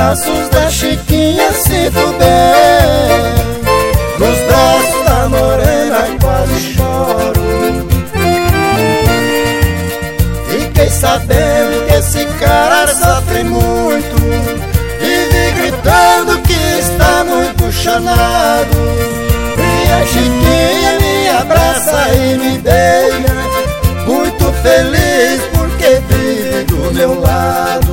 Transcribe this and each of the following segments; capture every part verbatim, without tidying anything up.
braços da Chiquinha sinto bem, nos braços da morena quase choro. Fiquei sabendo que esse cara sofre muito, vive gritando que está muito chonado. E a Chiquinha me abraça e me beija, muito feliz porque vive do meu lado.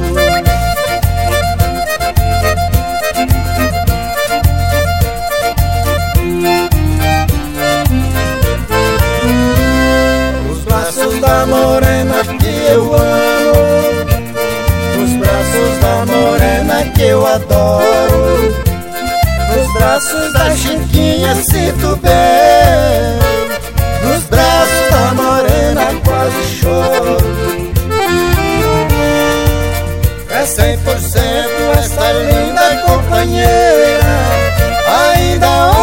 Os braços da morena que eu amo, os braços da morena que eu adoro, nos braços da Chiquinha sinto bem, nos braços da morena quase choro. É cem por cento esta linda companheira, ainda